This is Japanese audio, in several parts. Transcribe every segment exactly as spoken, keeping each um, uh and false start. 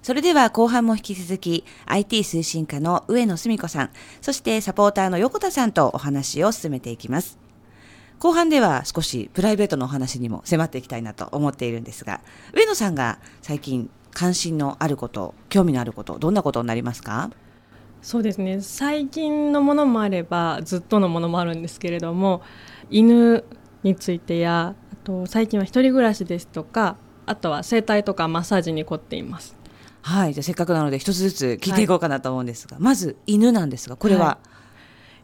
それでは後半も引き続き アイティー 推進課の上野澄子さん、そしてサポーターの横田さんとお話を進めていきます。後半では少しプライベートのお話にも迫っていきたいなと思っているんですが、上野さんが最近関心のあること、興味のあること、どんなことになりますか？ そうですね、最近のものもあればずっとのものもあるんですけれども、犬についてや、あと最近は一人暮らしですとか、あとは整体とかマッサージに凝っています。 はい、じゃあせっかくなので一つずつ聞いていこうかなと思うんですが、はい、まず犬なんですが、これは、はい、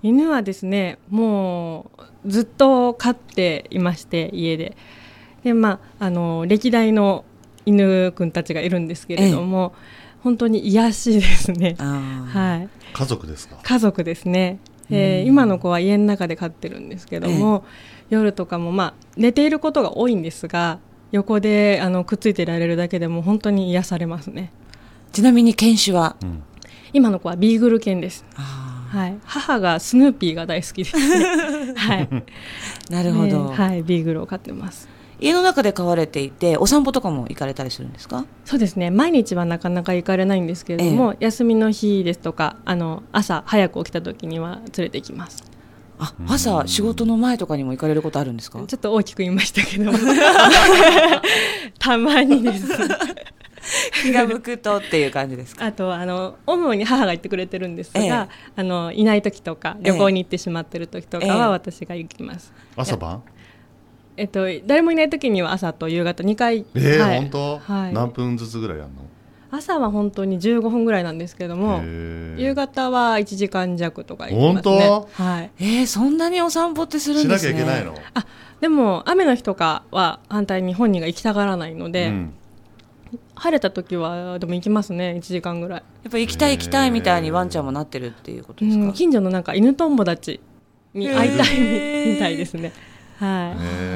犬はですね、もうずっと飼っていまして、家でで、まあ、あの歴代の犬くんたちがいるんですけれども、ええ、本当に癒しですね。はい、 家族ですか？ 家族ですね、えー、今の子は家の中で飼ってるんですけども、ええ、夜とかも、まあ、寝ていることが多いんですが、横であのくっついていられるだけでも本当に癒されますね。 ちなみに犬種は、うん、 今の子はビーグル犬です。はい、母がスヌーピーが大好きですね。はい、 なるほど、ね、 はい、ビーグルを飼ってます。 家の中で飼われていて、お散歩とかも行かれたりするんですか？ そうですね、毎日はなかなか行かれないんですけれども、ええ、休みの日ですとか、あの朝早く起きた時には連れて行きます。 あ、朝仕事の前とかにも行かれることあるんですか？ ちょっと大きく言いましたけどたまにです気が向くとっていう感じですか？ あとはあの主に母が行ってくれてるんですが、ええ、あのいない時とか旅行に行ってしまってる時とかは私が行きます。 ええ、朝晩？ えっと、誰もいない時には朝と夕方にかい、 えーはい、 本当、はい、何分ずつぐらいやるの？ 朝は本当にじゅうごふんぐらいなんですけども、夕方はいちじかん弱とか行きますね。 本当？ はい、 えー、そんなにお散歩ってするんですね。 しなきゃいけないの？ あ、でも雨の日とかは反対に本人が行きたがらないので、うん、晴れた時はでも行きますね、いちじかんぐらい。 やっぱり行きたい行きたいみたいにワンちゃんもなってるっていうことですか？ うん、近所のなんか犬友達に会いたいみたいですね。はい、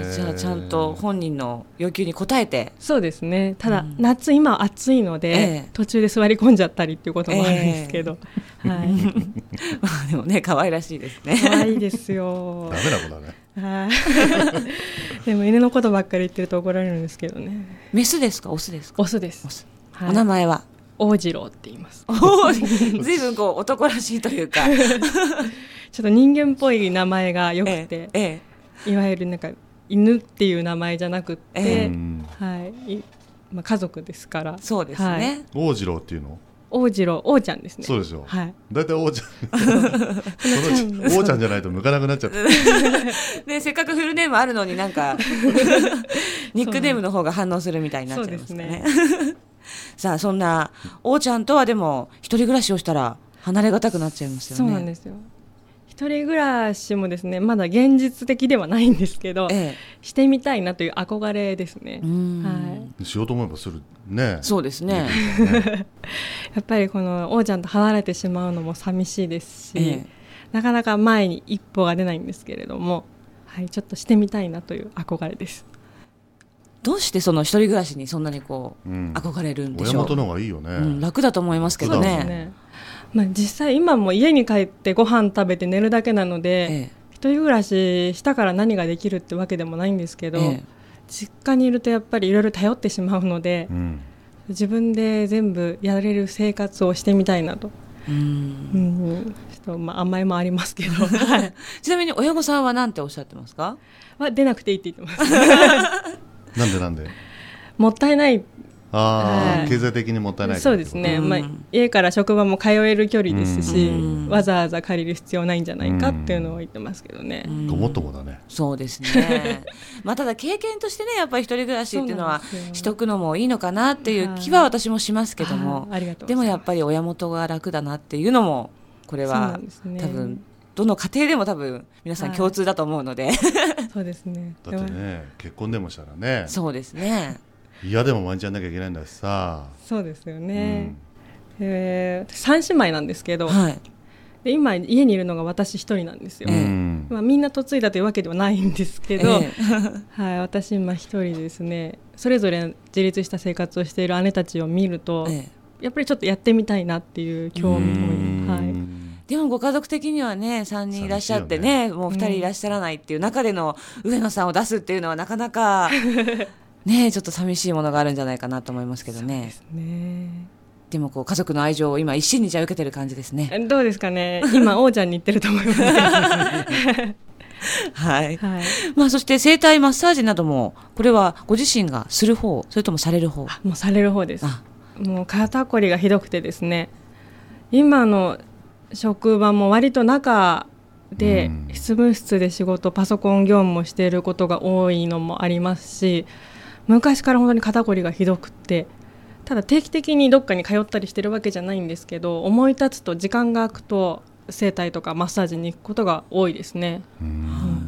じゃあちゃんと本人の要求に応えて。 そうですね。ただ、うん、夏今暑いので、ええ、途中で座り込んじゃったりっていうこともあるんですけど、えはい、 まあでもね、可愛らしいですね。 可愛いですよ。 ダメな子だね。 はいでも犬のことばっかり言ってると怒られるんですけどね。 メスですかオスですか？ オスです。オス、 はい、お名前は大次郎って言います。 ずいぶんこう男らしいというかちょっと人間っぽい名前が良くて、えええ、いわゆるなんか犬っていう名前じゃなくって、えはい、まあ、家族ですから。 そうですね、はい、 大次郎っていうの？ 大次郎、王ちゃんですね。 そうですよ、 はい、 だいたい王ちゃんその王ちゃんじゃないと向かなくなっちゃってね、せっかくフルネームあるのになんかニックネームの方が反応するみたいになっちゃいますね。さあ、そんな王ちゃんとはでも一人暮らしをしたら離れがたくなっちゃいますよね。 そうなんですよ。一人暮らしもですね、まだ現実的ではないんですけど、ええ、してみたいなという憧れですね。はい、 しようと思えばするね。 そうですねやっぱりこの王ちゃんと離れてしまうのも寂しいですし、ええ、なかなか前に一歩が出ないんですけれども、はい、ちょっとしてみたいなという憧れです。 どうしてその一人暮らしにそんなにこう、うん、憧れるんでしょう？ 親元の方がいいよね、 うん、楽だと思いますけどね。 そうですね。まあ、実際今も家に帰ってご飯食べて寝るだけなので、ええ、一人暮らししたから何ができるってわけでもないんですけど、ええ、実家にいるとやっぱりいろいろ頼ってしまうので、うん、自分で全部やれる生活をしてみたいなと。うん、うん、ちょっとまあ甘えもありますけどちなみに親御さんは何ておっしゃってますか？ は出なくていいって言ってますなんでなんで？ もったいない。 あ、はい、経済的にもったいない。 そうですね、まあ、家から職場も通える距離ですし、わざわざ借りる必要ないんじゃないかっていうのを言ってますけどね。 ごもっともだね。 そうですねまあただ経験としてね、やっぱり一人暮らしっていうのはしとくのもいいのかなっていう気は私もしますけども、でもやっぱり親元が楽だなっていうのもこれは、ね、多分どの家庭でも多分皆さん共通だと思うので、はい、 そうですね。 だってね、結婚でもしたらね。 そうですね、 嫌でも毎日やんなきゃいけないんだしさ。 そうですよね、うん、えー、さん姉妹なんですけど、はい、で今家にいるのが私一人なんですよ、うん、まあ、みんな嫁いだというわけではないんですけど、えーはい、私今一人ですね。それぞれ自立した生活をしている姉たちを見ると、えー、やっぱりちょっとやってみたいなっていう興味も、はい、 でもご家族的にはねさんにんいらっしゃってね、もうふたりいらっしゃらないっていう中での上野さんを出すっていうのはなかなかね、ちょっと寂しいものがあるんじゃないかなと思いますけどね。 そうですね。 でもこう家族の愛情を今一身にじゃ受けてる感じですね。 どうですかね、今王ちゃんに言ってると思いますねはい、はい、まあ、そして整体マッサージなどもこれはご自身がする方、それともされる方？ もうされる方です。もう肩こりがひどくてですね、今の職場も割と中で執務室で仕事、パソコン業務をしていることが多いのもありますし、昔から本当に肩こりがひどくて、ただ定期的にどっかに通ったりしてるわけじゃないんですけど、思い立つと時間が空くと整体とかマッサージに行くことが多いですね。 うん、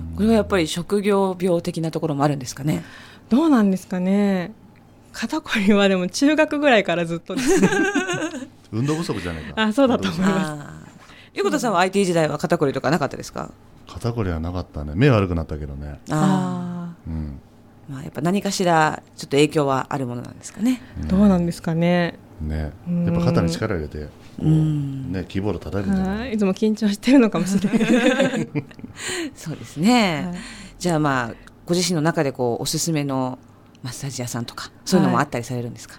これはやっぱり職業病的なところもあるんですかね？ どうなんですかね。肩こりはでも中学ぐらいからずっとですね運動不足じゃないか。 あ、そうだと思います。 横田さんは アイティー 時代は肩こりとかなかったですか？ 肩こりはなかったね。目悪くなったけどね。 あ、うん、まあ、やっぱ何かしらちょっと影響はあるものなんですかね。 うん、どうなんですかね。 ね、やっぱ肩に力入れてこう、ね、キーボード叩いてるんじゃない？ いつも緊張してるのかもしれないそうですね、はい、じゃあまあご自身の中でこうおすすめのマッサージ屋さんとかそういうのもあったりされるんですか？はい、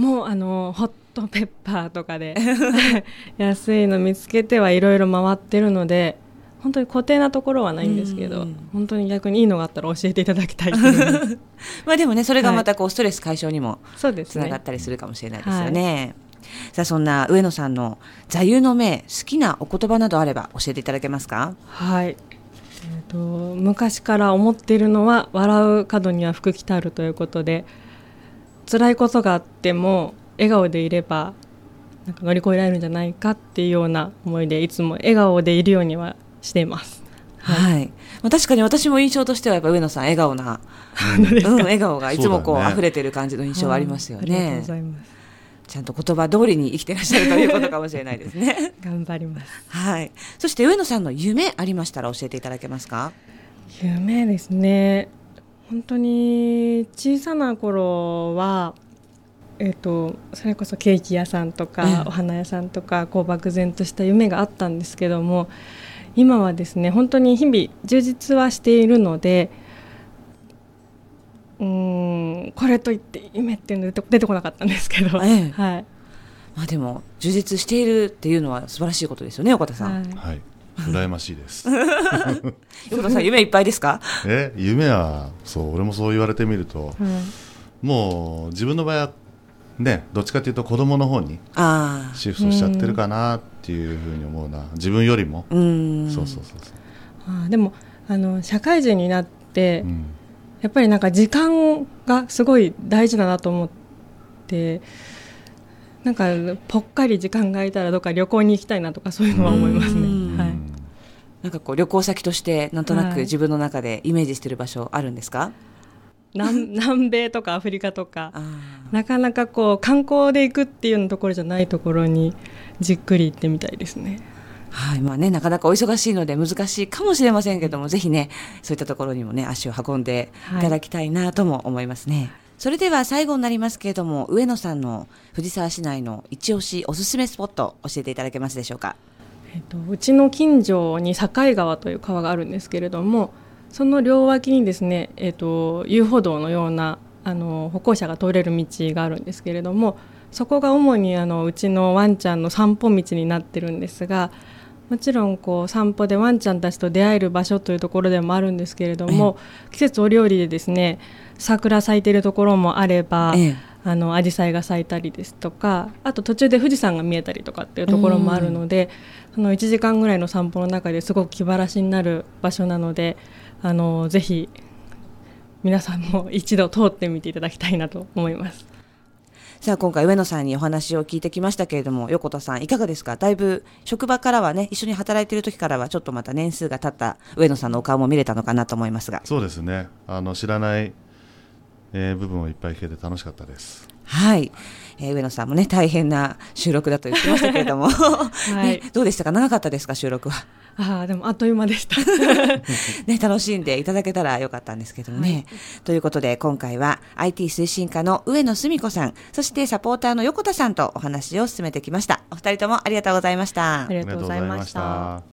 もうあのホットペッパーとかで安いの見つけてはいろいろ回ってるので、本当に固定なところはないんですけど、本当に逆にいいのがあったら教えていただきたいまあでもね、それがまたこうストレス解消にもつながったりするかもしれないですよね。さあ、そんな上野さんの座右の銘、好きなお言葉などあれば教えていただけますか？ はい、えーと、昔から思っているのは、笑う角には福来たるということで、辛いことがあっても笑顔でいればなんか乗り越えられるんじゃないかっていうような思いで、いつも笑顔でいるようにはしています。 はいはい、まあ、確かに私も印象としてはやっぱ上野さん笑顔な、うんうん、笑顔がいつもこう、ね、溢れてる感じの印象はありますよね。 はい、ありがとうございます。 ちゃんと言葉通りに生きてらっしゃるということかもしれないですね頑張ります。 はい、そして上野さんの夢ありましたら教えていただけますか？ 夢ですね、本当に小さな頃は、えーと、それこそケーキ屋さんとか、うん、お花屋さんとかこう漠然とした夢があったんですけども、今はですね本当に日々充実はしているので、うーんこれといって夢っていうので出てこなかったんですけど、ええ、はい、 まあ、でも充実しているっていうのは素晴らしいことですよね、横田さん。 はい、はい、羨ましいです横田さん夢いっぱいですか？ え夢はそう俺もそう言われてみると、うん、もう自分の場合はね、どっちかというと子供の方にシフトしちゃってるかなっていうふうに思うな、自分よりも。うん、そうそうそうそう。 あ、でもあの社会人になって、うん、やっぱりなんか時間がすごい大事だなと思って、なんかぽっかり時間が空いたらどっか旅行に行きたいなとかそういうのは思いますね。はい、 なんかこう旅行先としてなんとなく自分の中でイメージしてる場所あるんですか？はい、 南, 南米とかアフリカとか、なかなかこう観光で行くっていうようなところじゃないところにじっくり行ってみたいですね。 はい、まあね、なかなかお忙しいので難しいかもしれませんけども、ぜひねそういったところにもね足を運んでいただきたいなとも思いますね。はい、それでは最後になりますけれども、上野さんの藤沢市内の一押しおすすめスポット教えていただけますでしょうか？ えっと、うちの近所に境川という川があるんですけれども、その両脇にですね、えーと、遊歩道のようなあの歩行者が通れる道があるんですけれども、そこが主にあのうちのワンちゃんの散歩道になってるんですが、もちろんこう散歩でワンちゃんたちと出会える場所というところでもあるんですけれども、ええ、季節折々でですね桜咲いているところもあれば、ええ、あの紫陽花が咲いたりですとか、あと途中で富士山が見えたりとかっていうところもあるので、そのいちじかんぐらいの散歩の中ですごく気晴らしになる場所なので、あのぜひ皆さんも一度通ってみていただきたいなと思います。 さあ、今回上野さんにお話を聞いてきましたけれども、横田さんいかがですか？だいぶ職場からはね、一緒に働いている時からはちょっとまた年数が経った上野さんのお顔も見れたのかなと思いますが。そうですね、あの知らない、えー、部分をいっぱい聞けて楽しかったです。はい、えー、上野さんもね大変な収録だと言ってましたけれども、はいね、どうでしたか？長かったですか？収録は。 あでもあっという間でした、 ね、楽しんでいただけたらよかったんですけどね、はい、ということで今回は アイティー 推進課の上野澄子さん、そしてサポーターの横田さんとお話を進めてきました。お二人ともありがとうございました。 ありがとうございました。